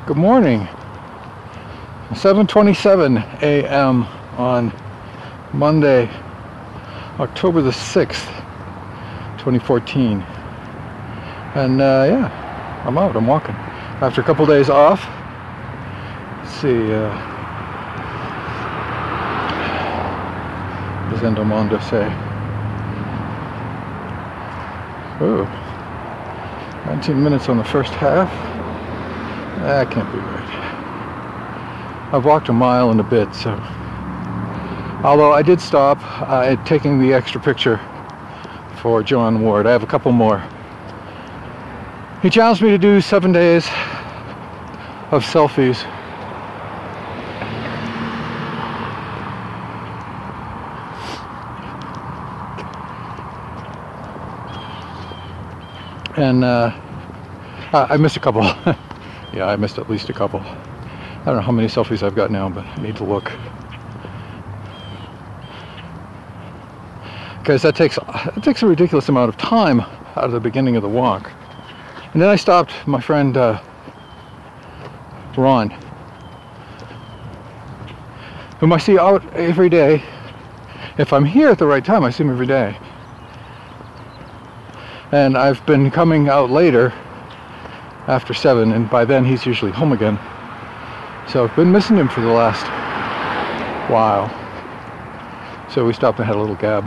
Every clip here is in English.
Good morning. 7:27 a.m. on Monday, October the 6th, 2014. And yeah, I'm out, I'm walking. After a couple days off. Let's see, what does Endomondo say? Oh, 19 minutes on the first half. That can't be right. I've walked a mile and a bit, so. Although I did stop taking the extra picture for John Ward. I have a couple more. He challenged me to do 7 days of selfies. And I missed a couple. Yeah, I missed at least a couple. I don't know how many selfies I've got now, but I need to look. Because it takes a ridiculous amount of time out of the beginning of the walk. And then I stopped my friend Ron, whom I see out every day. If I'm here at the right time, I see him every day. And I've been coming out later after 7, and by then he's usually home again. So I've been missing him for the last while. So we stopped and had a little gab.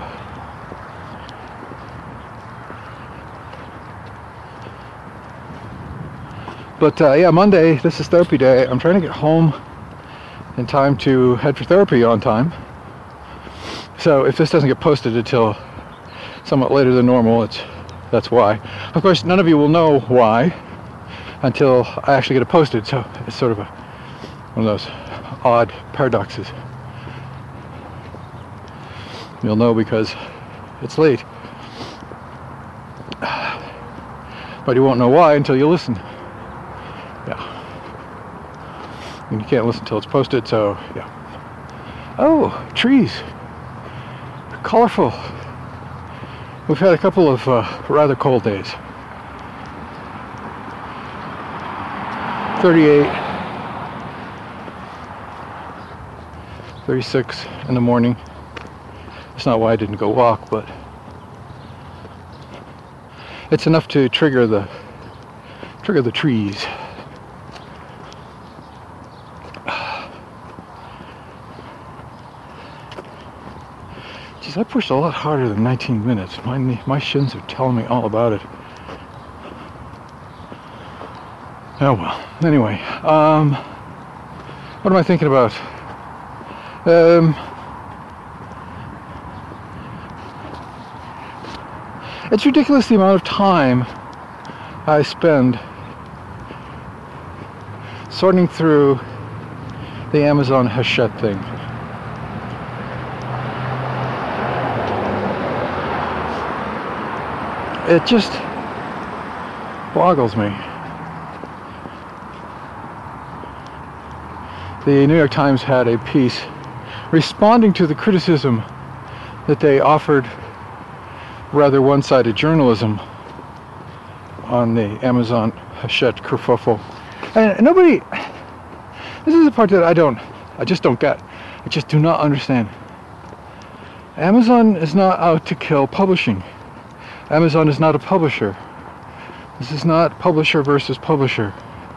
But yeah, Monday, this is therapy day. I'm trying to get home in time to head for therapy on time. So if this doesn't get posted until somewhat later than normal, that's why. Of course, none of you will know why until I actually get it posted. So it's sort of one of those odd paradoxes. You'll know because it's late. But you won't know why until you listen. Yeah. And you can't listen until it's posted, so yeah. Oh, trees. Colorful. We've had a couple of rather cold days. 38, 36 in the morning. That's not why I didn't go walk, but it's enough to trigger the trees. Geez, I pushed a lot harder than 19 minutes. My shins are telling me all about it. Oh well. Anyway, what am I thinking about? It's ridiculous the amount of time I spend sorting through the Amazon Hachette thing. It just boggles me. The New York Times had a piece responding to the criticism that they offered rather one-sided journalism on the Amazon Hachette kerfuffle. And nobody, this is the part that I just don't get. I just do not understand. Amazon is not out to kill publishing. Amazon is not a publisher. This is not publisher versus publisher.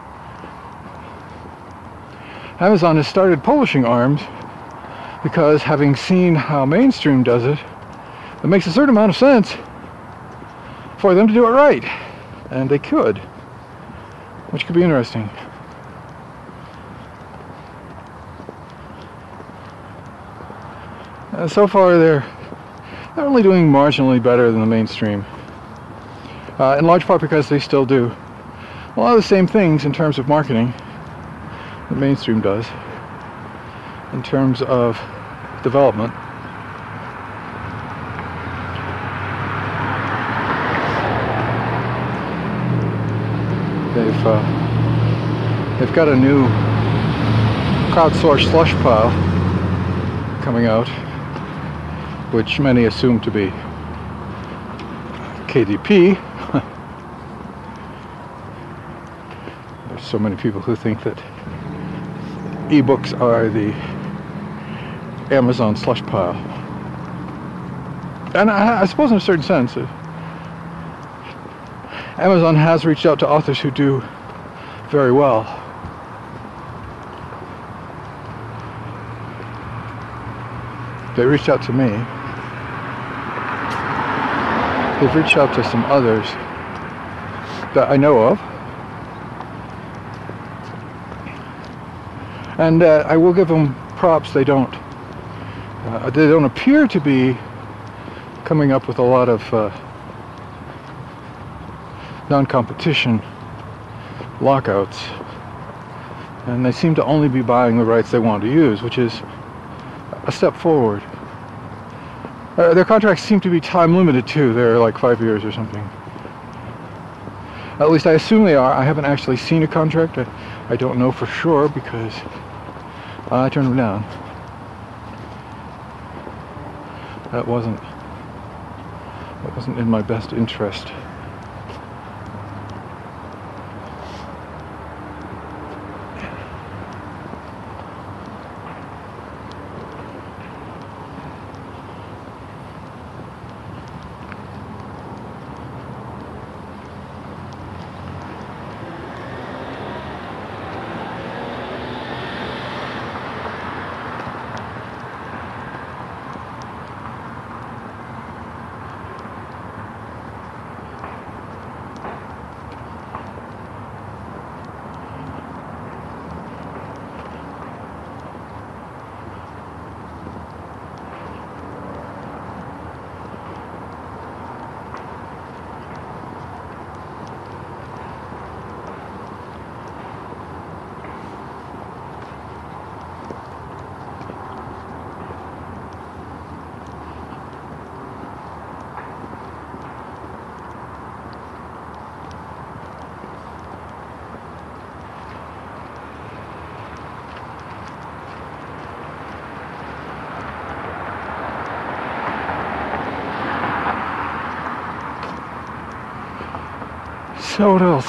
Amazon has started publishing arms because, having seen how mainstream does it, it makes a certain amount of sense for them to do it right. And they could, which could be interesting. So far they're only doing marginally better than the mainstream. In large part because they still do a lot of the same things in terms of marketing the mainstream does, in terms of development. They've got a new crowdsourced slush pile coming out, which many assume to be KDP. There's so many people who think that ebooks are the Amazon slush pile. And I suppose in a certain sense, Amazon has reached out to authors who do very well. They reached out to me. They've reached out to some others that I know of. And I will give them props. They don't appear to be coming up with a lot of non-competition lockouts, and they seem to only be buying the rights they want to use, which is a step forward. Their contracts seem to be time limited too. They're like 5 years or something. At least I assume they are. I haven't actually seen a contract. I don't know for sure because I turned them down. That wasn't in my best interest. So what else?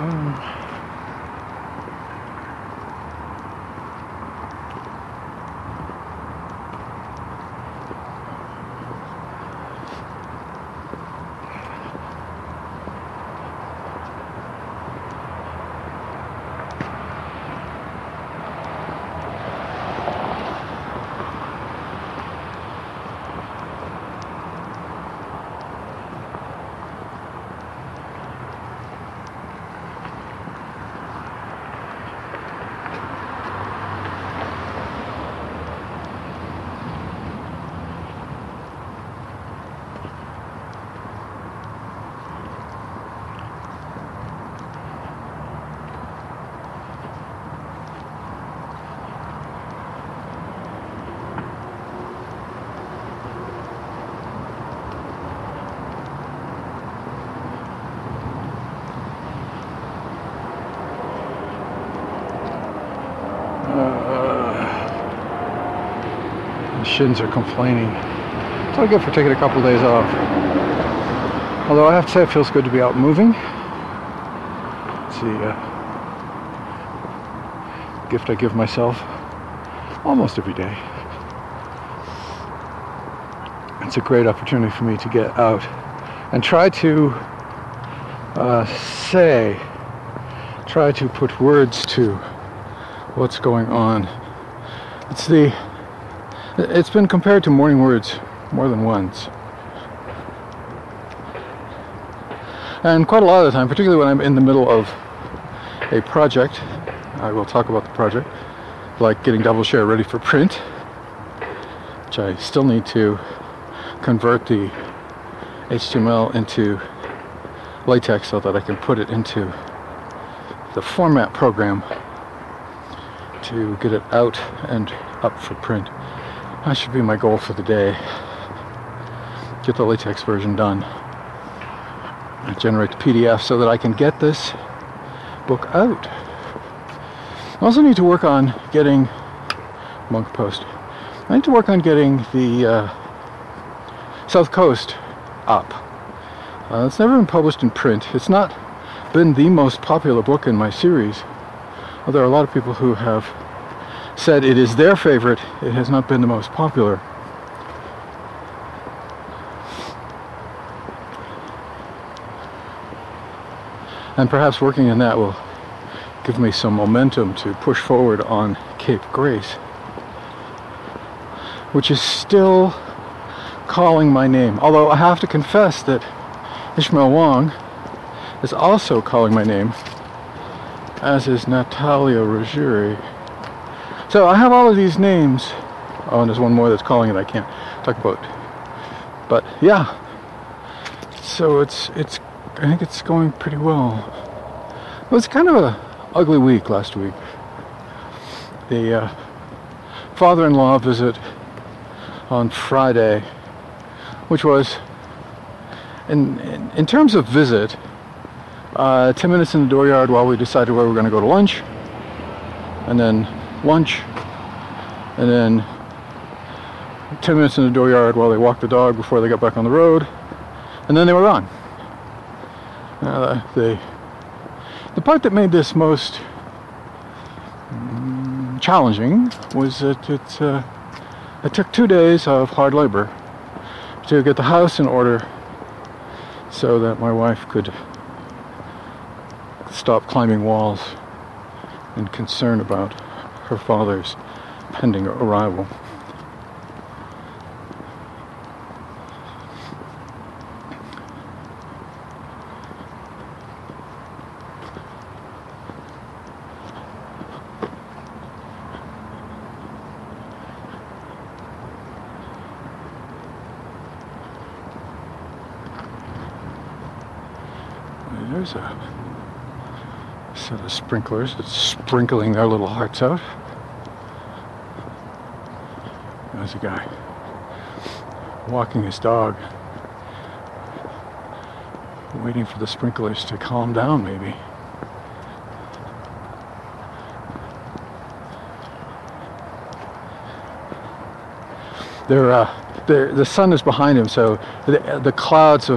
Shins are complaining. That's all good for taking a couple days off. Although I have to say it feels good to be out moving. It's the gift I give myself almost every day. It's a great opportunity for me to get out and try to try to put words to what's going on. It's been compared to morning words more than once. And quite a lot of the time, particularly when I'm in the middle of a project, I will talk about the project, like getting Double Share ready for print, which I still need to convert the HTML into LaTeX so that I can put it into the format program to get it out and up for print. That should be my goal for the day. Get the LaTeX version done and generate the PDF so that I can get this book out. I also need to work on getting Monk Post. I need to work on getting the South Coast up. It's never been published in print. It's not been the most popular book in my series. Well, there are a lot of people who have said it is their favorite. It has not been the most popular. And perhaps working in that will give me some momentum to push forward on Cape Grace, which is still calling my name. Although I have to confess that Ishmael Wong is also calling my name, as is Natalia Ruggieri. So I have all of these names. Oh, and there's one more that's calling it I can't talk about. But yeah, so it's I think it's going pretty well. It was kind of a ugly week last week. The father-in-law visit on Friday, which was, in terms of visit, 10 minutes in the dooryard while we decided where we were going to go to lunch, and then lunch, and then 10 minutes in the dooryard while they walked the dog before they got back on the road, and then they were gone. The part that made this most challenging was that it took 2 days of hard labor to get the house in order so that my wife could stop climbing walls in concern about her father's pending arrival. There's a set of sprinklers that's sprinkling their little hearts out. There's a guy walking his dog, waiting for the sprinklers to calm down, maybe. The sun is behind him, so the clouds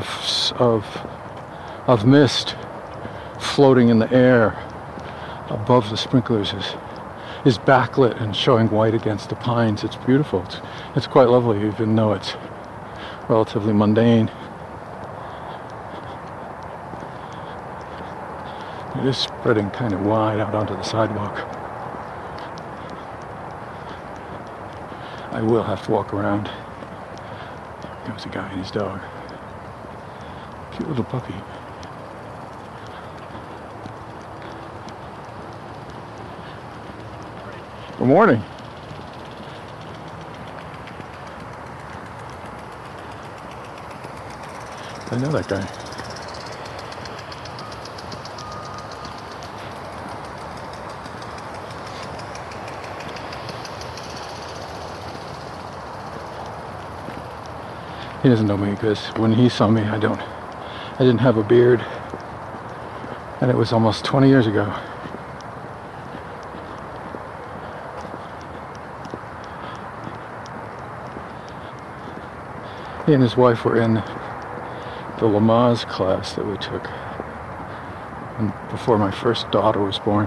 of mist floating in the air above the sprinklers is backlit and showing white against the pines. It's beautiful. It's quite lovely, even though it's relatively mundane. It is spreading kind of wide out onto the sidewalk. I will have to walk around. There's a guy and his dog. Cute little puppy. Good morning. I know that guy. He doesn't know me because when he saw me, I didn't have a beard, and it was almost 20 years ago. He and his wife were in the Lamaze class that we took before my first daughter was born.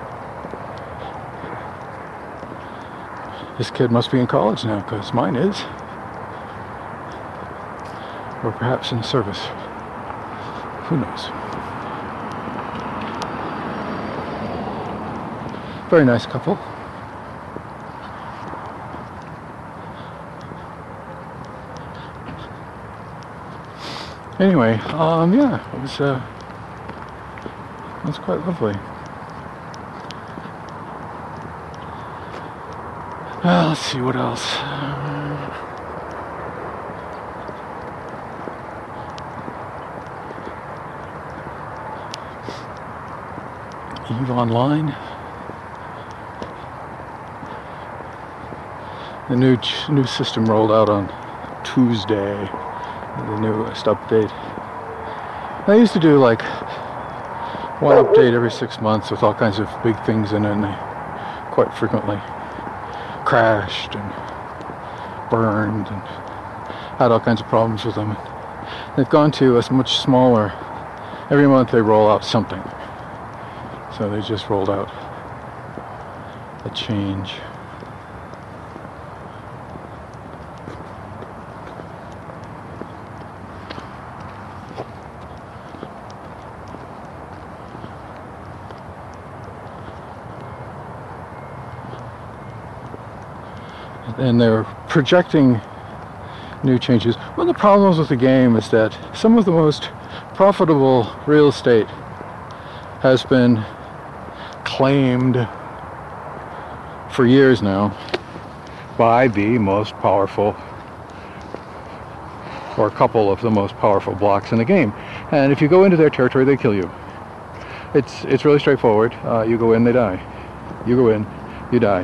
This kid must be in college now, because mine is. Or perhaps in service. Who knows? Very nice couple. Anyway, yeah, it was quite lovely. Let's see what else. EVE Online. The new system rolled out on Tuesday. The newest update. I used to do like one update every 6 months with all kinds of big things in it, and they quite frequently crashed and burned and had all kinds of problems with them. They've gone to a much smaller Every month they roll out something. So they just rolled out a change. And they're projecting new changes. One of the problems with the game is that some of the most profitable real estate has been claimed for years now by the most powerful, or a couple of the most powerful blocks in the game. And if you go into their territory, they kill you. It's really straightforward. You go in, they die. You go in, you die.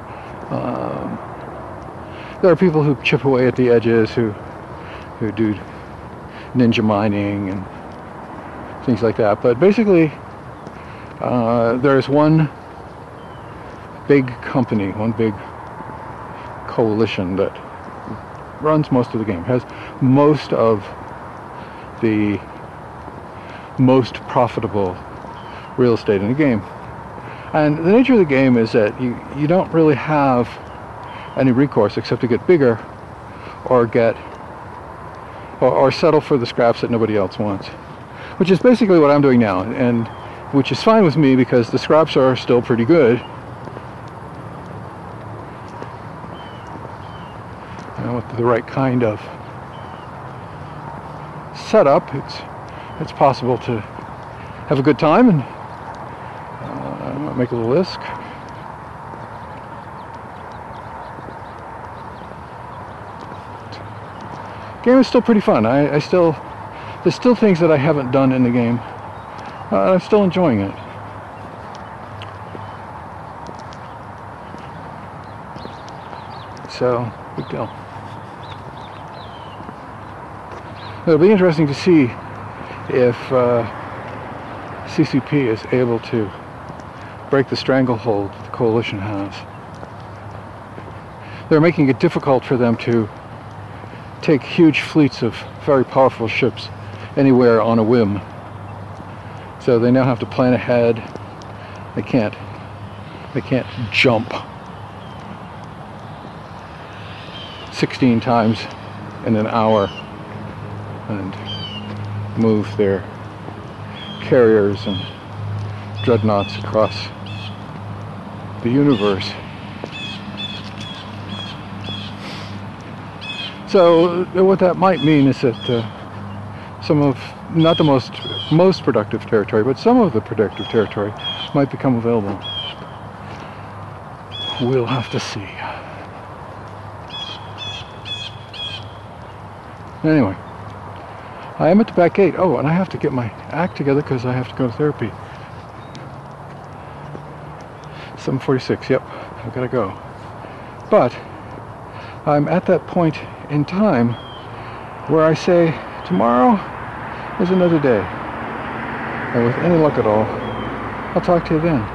There are people who chip away at the edges, who do ninja mining and things like that. But basically, there's one big company, one big coalition that runs most of the game, has most of the most profitable real estate in the game. And the nature of the game is that you don't really have any recourse except to get bigger or or settle for the scraps that nobody else wants, which is basically what I'm doing now, and which is fine with me because the scraps are still pretty good. And with the right kind of setup, it's possible to have a good time and make a little risk. Game is still pretty fun. There's still things that I haven't done in the game. I'm still enjoying it. So, big deal. It'll be interesting to see if CCP is able to break the stranglehold the coalition has. They're making it difficult for them to take huge fleets of very powerful ships anywhere on a whim. So they now have to plan ahead. They can't jump 16 times in an hour and move their carriers and dreadnoughts across the universe. So what that might mean is that some of, not the most productive territory, but some of the productive territory might become available. We'll have to see. Anyway, I am at the back gate. Oh, and I have to get my act together because I have to go to therapy. 7:46, yep, I've got to go. But I'm at that point in time where I say, tomorrow is another day. And with any luck at all, I'll talk to you then.